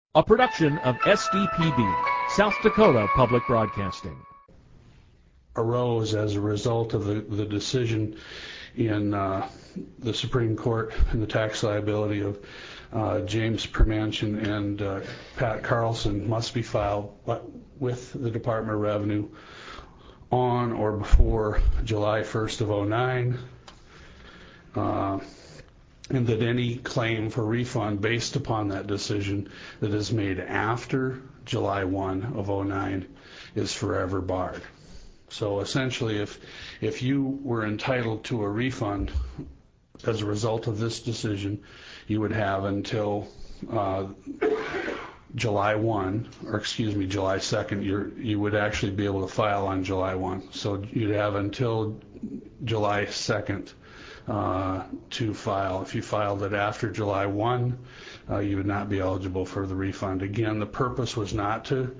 A production of SDPB, South Dakota Public Broadcasting. Arose as a result of the decision in the Supreme Court in the tax liability of James Permanchin and Pat Carlson must be filed with the Department of Revenue on or before July 1st of 2009, and that any claim for refund based upon that decision that is made after July 1 of 2009 is forever barred. So essentially, if you were entitled to a refund as a result of this decision, you would have until July 2nd, you would actually be able to file on July 1. So you'd have until July 2nd to file. If you filed it after July 1, you would not be eligible for the refund. Again, the purpose was not to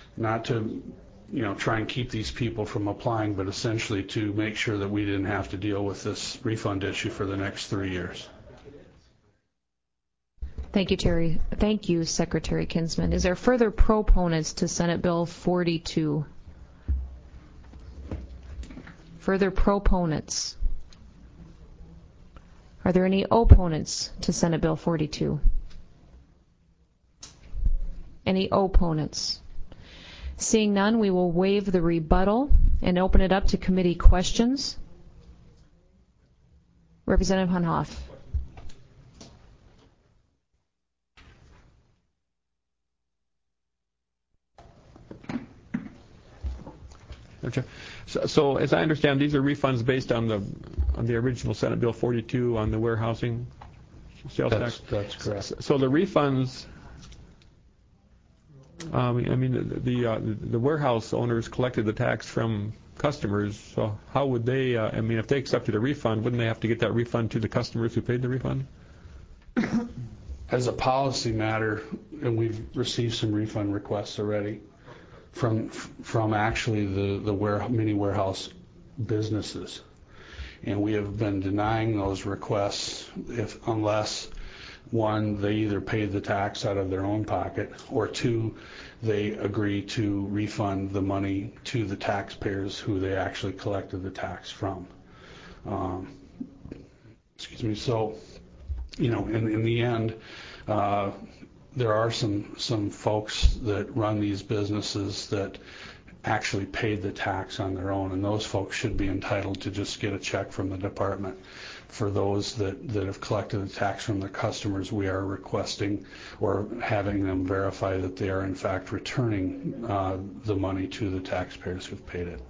try and keep these people from applying, but essentially to make sure that we didn't have to deal with this refund issue for the next 3 years. Thank you, Terry. Thank you, Secretary Kinsman. Is there further proponents to Senate Bill 42? Further proponents? Are there any opponents to Senate Bill 42? Any opponents? Seeing none, we will waive the rebuttal and open it up to committee questions. Representative Hunhoff. So as I understand, these are refunds based on the original Senate Bill 42 on the warehousing sales tax? That's correct. So the refunds, the warehouse owners collected the tax from customers, so how would they, if they accepted a refund, wouldn't they have to get that refund to the customers who paid the refund? As a policy matter, and we've received some refund requests already from actually the mini warehouse businesses, and we have been denying those requests unless one, they either paid the tax out of their own pocket, or two, they agree to refund the money to the taxpayers who they actually collected the tax from. So, in the end, there are some folks that run these businesses that actually paid the tax on their own, and those folks should be entitled to just get a check from the department. For those that have collected the tax from their customers, we are requesting or having them verify that they are in fact returning the money to the taxpayers who've paid it.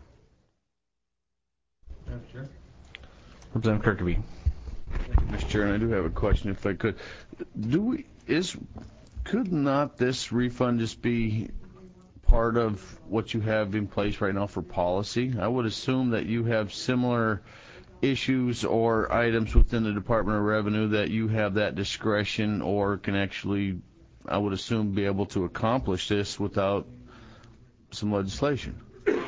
Sure. Representative Kirkby. Thank you, Mr. Chair, and I do have a question, if I could. Could not this refund just be part of what you have in place right now for policy? I would assume that you have similar issues or items within the Department of Revenue that you have that discretion or can actually, I would assume, be able to accomplish this without some legislation.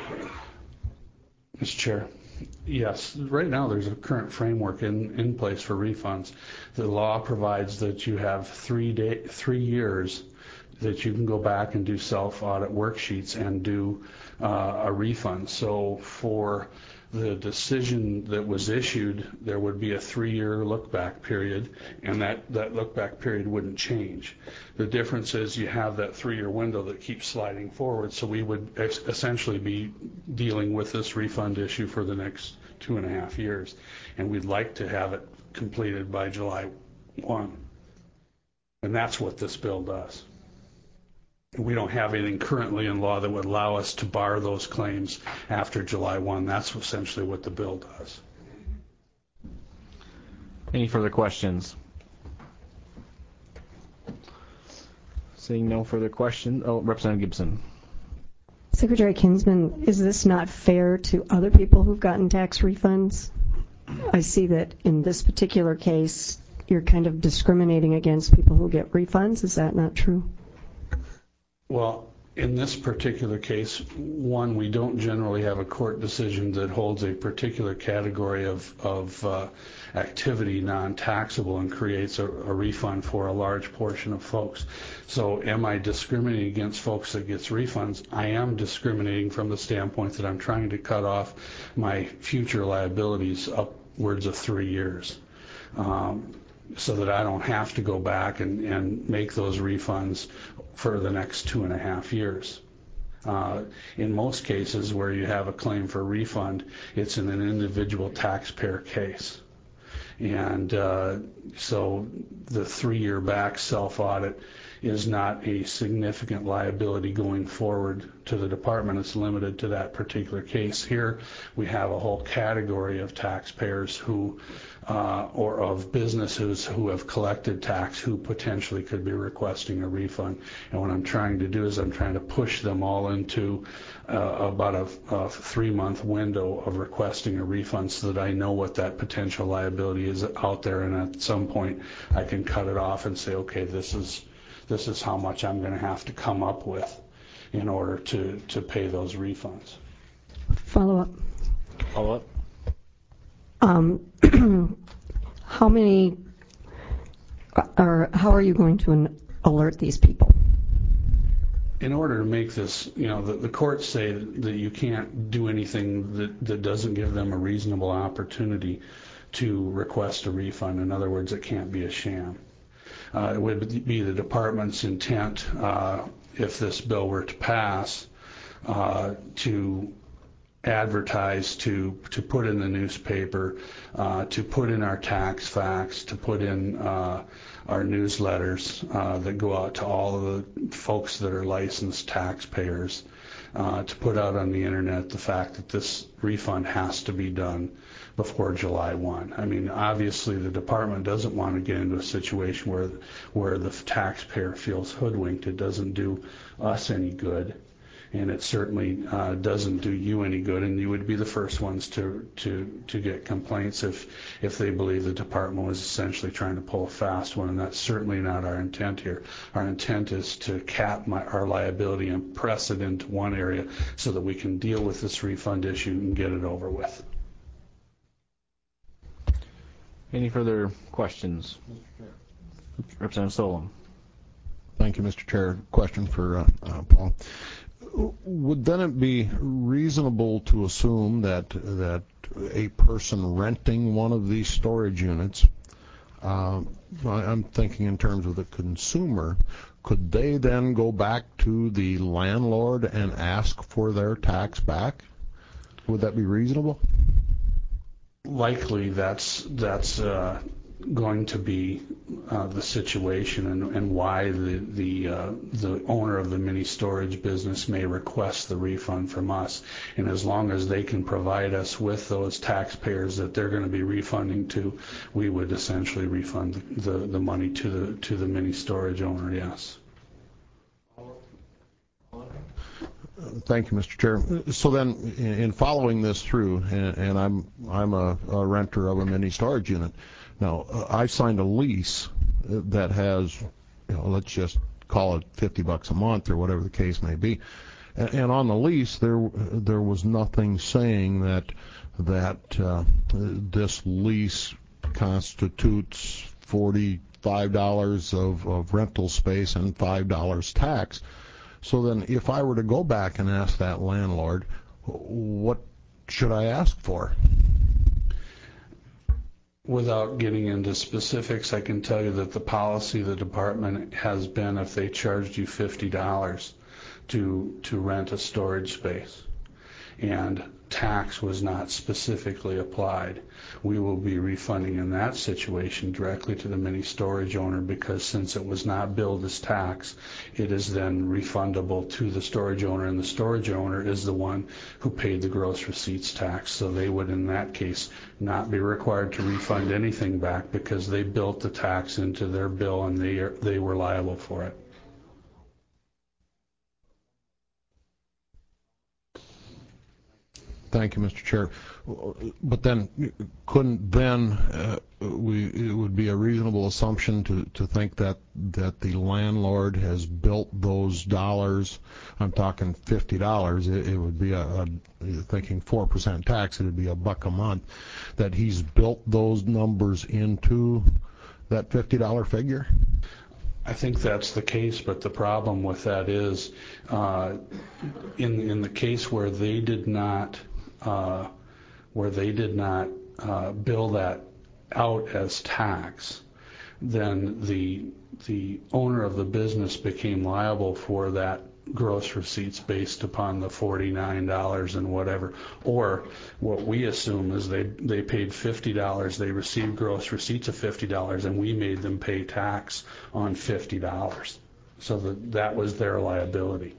Mr. Chair, yes, right now there's a current framework in place for refunds. The law provides that you have 3 years that you can go back and do self-audit worksheets and do a refund. So for the decision that was issued, there would be a 3-year look-back period, and that look-back period wouldn't change. The difference is you have that 3-year window that keeps sliding forward, so we would essentially be dealing with this refund issue for the next 2.5 years, and we'd like to have it completed by July 1. And that's what this bill does. We don't have anything currently in law that would allow us to bar those claims after July 1. That's essentially what the bill does. Any further questions? Seeing no further questions. Representative Gibson. Secretary Kinsman, is this not fair to other people who've gotten tax refunds? I see that in this particular case, you're kind of discriminating against people who get refunds. Is that not true? Well, In this particular case, one, we don't generally have a court decision that holds a particular category of activity non-taxable and creates a refund for a large portion of folks. So am I discriminating against folks that gets refunds? I am discriminating from the standpoint that I'm trying to cut off my future liabilities upwards of 3 years. So that I don't have to go back and make those refunds for the next 2.5 years. In most cases where you have a claim for refund, it's in an individual taxpayer case. And so the 3-year back self-audit is not a significant liability going forward to the department. It's limited to that particular case. Here we have a whole category of taxpayers who or of businesses who have collected tax who potentially could be requesting a refund. And what I'm trying to do is I'm trying to push them all into about a 3-month window of requesting a refund so that I know what that potential liability is out there, and at some point I can cut it off and say, okay, this is how much I'm going to have to come up with in order to pay those refunds. Follow up. Follow up. How many, or how are you going to alert these people? In order to make this, the courts say that you can't do anything that doesn't give them a reasonable opportunity to request a refund. In other words, it can't be a sham. It would be the department's intent, if this bill were to pass, to advertise, to put in the newspaper, to put in our tax facts, to put in our newsletters that go out to all of the folks that are licensed taxpayers, to put out on the internet the fact that this refund has to be done before July 1. I mean, obviously the department doesn't want to get into a situation where the taxpayer feels hoodwinked. It doesn't do us any good, and it certainly doesn't do you any good, and you would be the first ones to get complaints if they believe the department was essentially trying to pull a fast one, and that's certainly not our intent here. Our intent is to cap our liability and press it into one area so that we can deal with this refund issue and get it over with. Any further questions? Representative Solom. Thank you, Mr. Chair. Question for Paul. Would then it be reasonable to assume that a person renting one of these storage units, I'm thinking in terms of the consumer, could they then go back to the landlord and ask for their tax back? Would that be reasonable? Likely that's going to be the situation, and why the owner of the mini storage business may request the refund from us. And as long as they can provide us with those taxpayers that they're going to be refunding to, we would essentially refund the money to the mini storage owner. Yes. Thank you, Mr. Chair. So then, in following this through, and I'm a renter of a mini storage unit. Now, I signed a lease that has, let's just call it $50 a month or whatever the case may be. And on the lease, there was nothing saying that this lease constitutes $45 of rental space and $5 tax. So then, if I were to go back and ask that landlord, what should I ask for? Without getting into specifics, I can tell you that the policy of the department has been, if they charged you $50 to rent a storage space and tax was not specifically applied, we will be refunding in that situation directly to the mini storage owner, because since it was not billed as tax, it is then refundable to the storage owner, and the storage owner is the one who paid the gross receipts tax. So they would, in that case, not be required to refund anything back because they built the tax into their bill and they were liable for it. Thank you, Mr. Chair. But then, couldn't then it would be a reasonable assumption to think that the landlord has built those dollars? I'm talking $50. It would be thinking 4% tax. It would be $1 a month. That he's built those numbers into that $50 figure. I think that's the case, but the problem with that is, in the case where they did not bill that out as tax, then the owner of the business became liable for that gross receipts based upon the $49 and whatever. Or what we assume is they paid $50, they received gross receipts of $50, and we made them pay tax on $50. So that was their liability.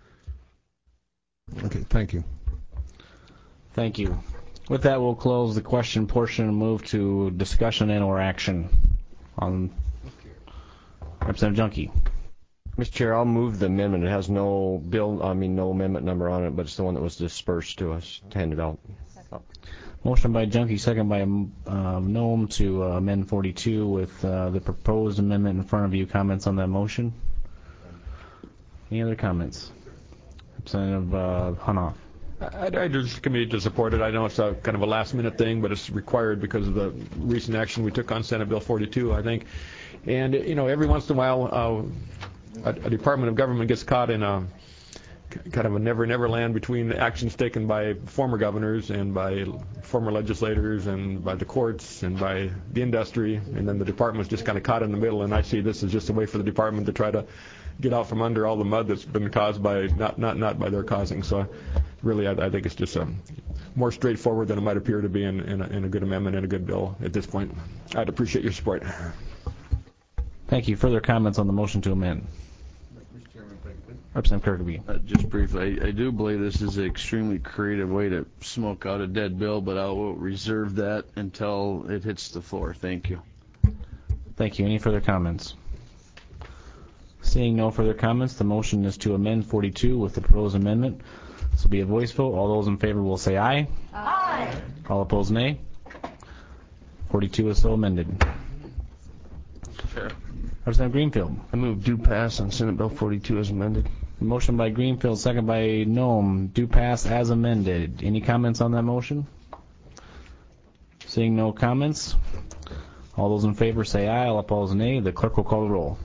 Okay, thank you. Thank you. With that, we'll close the question portion and move to discussion and or action on Representative Junkie. Mr. Chair, I'll move the amendment. It has no amendment number on it, but it's the one that was dispersed to us, handed out. Motion by Junkie, second by Noem to amend 42 with the proposed amendment in front of you. Comments on that motion? Any other comments? Representative Hunoff. I'd urge the committee to support it. I know it's kind of a last-minute thing, but it's required because of the recent action we took on Senate Bill 42, I think. And, every once in a while, a department of government gets caught in a kind of a never land between actions taken by former governors and by former legislators and by the courts and by the industry, and then the department's just kind of caught in the middle. And I see this as just a way for the department to try to get out from under all the mud that's been caused by not by their causing. So really, I think it's just more straightforward than it might appear to be in a good amendment and a good bill at this point. I'd appreciate your support. Thank you. Further comments on the motion to amend? Representative Kirkeby. Just briefly, I do believe this is an extremely creative way to smoke out a dead bill, but I will reserve that until it hits the floor. Thank you. Thank you. Any further comments? Seeing no further comments, the motion is to amend 42 with the proposed amendment. This will be a voice vote. All those in favor will say aye. Aye. All opposed, nay. 42 is so amended. Chair. Representative Greenfield. I move due pass on Senate Bill 42 as amended. Motion by Greenfield, second by Noem. Due pass as amended. Any comments on that motion? Seeing no comments, all those in favor say aye. All opposed, nay. The clerk will call the roll.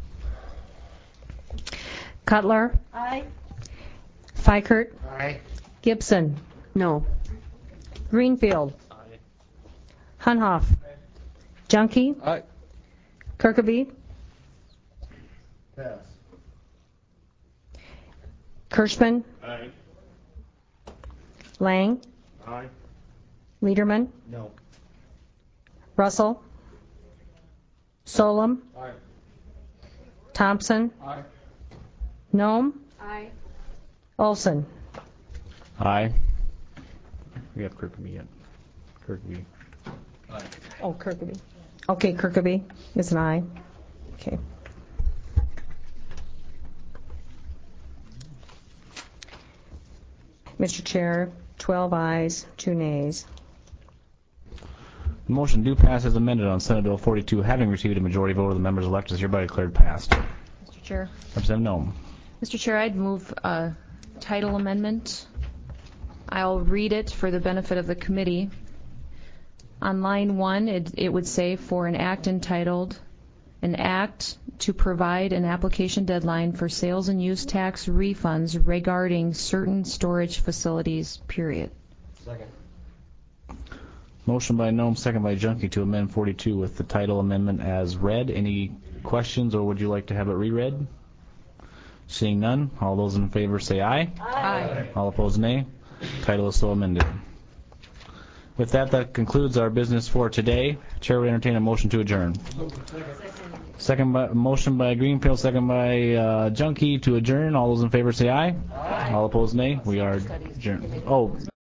Cutler. Aye. Fikert. Aye. Gibson. No. Greenfield. Aye. Hunoff. Junkie. Aye. Kirkeby. Pass. Kirschman. Aye. Lang. Aye. Liederman. No. Russell. Solem. Aye. Thompson. Aye. Noem. Aye. Olson. Aye. We have Kirkeby yet. Kirkeby. Aye. Oh, Kirkeby. Okay, Kirkeby is an aye. Okay. Mr. Chair, 12 ayes, 2 nays. The motion due pass as amended on Senate Bill 42, having received a majority vote of the members elected, is hereby declared passed. Mr. Chair. Representative Noem. Mr. Chair, I'd move a title amendment. I'll read it for the benefit of the committee. On line 1, it would say, for an act entitled, an act to provide an application deadline for sales and use tax refunds regarding certain storage facilities, period. Second. Motion by Noem, second by Junkie to amend 42 with the title amendment as read. Any questions, or would you like to have it reread? Seeing none, all those in favor say aye. Aye. All opposed, nay. Title is so amended. With that, that concludes our business for today. Chair will entertain a motion to adjourn. Motion by Greenfield, second by Junkie to adjourn. All those in favor say aye. Aye. All opposed, nay. We are adjourned. Oh.